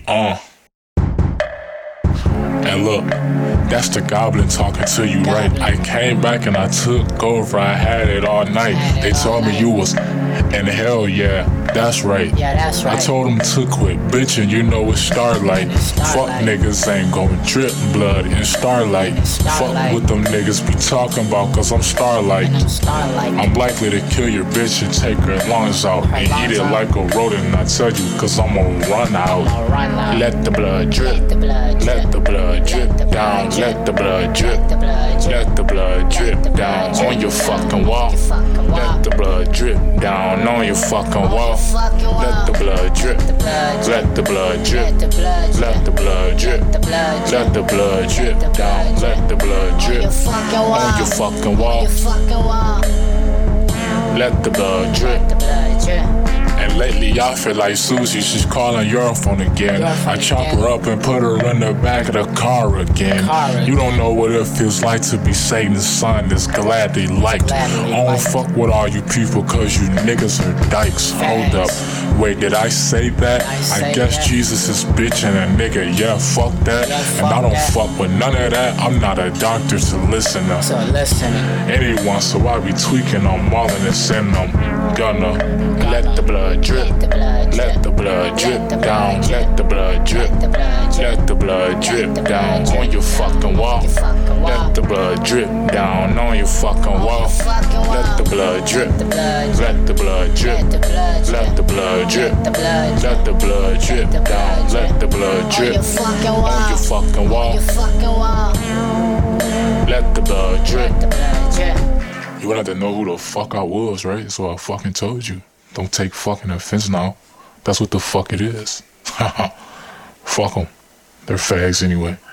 And look, that's the goblin talking to you, right? I came back and I took over, I had it all night. They told me you was in hell, yeah, that's right. Yeah, that's right. I told them to quit bitching, you know it's starlight. Fuck niggas ain't gon' drip blood in starlight. Fuck what them niggas be talking about, cause I'm starlight. I'm likely to kill your bitch and take her lungs out and eat it like a rodent, I tell you, cause I'm gon' run out. Let the blood drip, let the blood drip down, let the blood drip, let the blood drip down on your fucking wall. Let the blood drip down on your fucking wall. Let the blood drip, let the blood drip, let the blood drip, let the blood drip down, let the blood drip on your fucking wall. Let the blood drip. And lately I feel like Susie, she's calling your phone again. I chop her up and put her in the back of the car again. You don't know what it feels like to be Satan's son that's gladly liked. I don't fuck with all you people cause you niggas are dykes. Hold up, wait, did I say that? I guess Jesus is bitching a nigga, yeah, fuck that. And I don't fuck with none of that. I'm not a doctor to listen to anyone, so I be tweaking on Marlon and send them. Gonna let the blood drip, let the blood drip down, let the blood drip, let the blood drip down on your fucking wall. Let the blood drip down on your fucking wall. Let the blood drip, let the blood drip, let the blood drip, let the blood drip down, let the blood drip on your fucking wall. Let the blood drip. You wanted to know who the fuck I was, right? So I fucking told you. Don't take fucking offense now. That's what the fuck it is. Fuck them. They're fags anyway.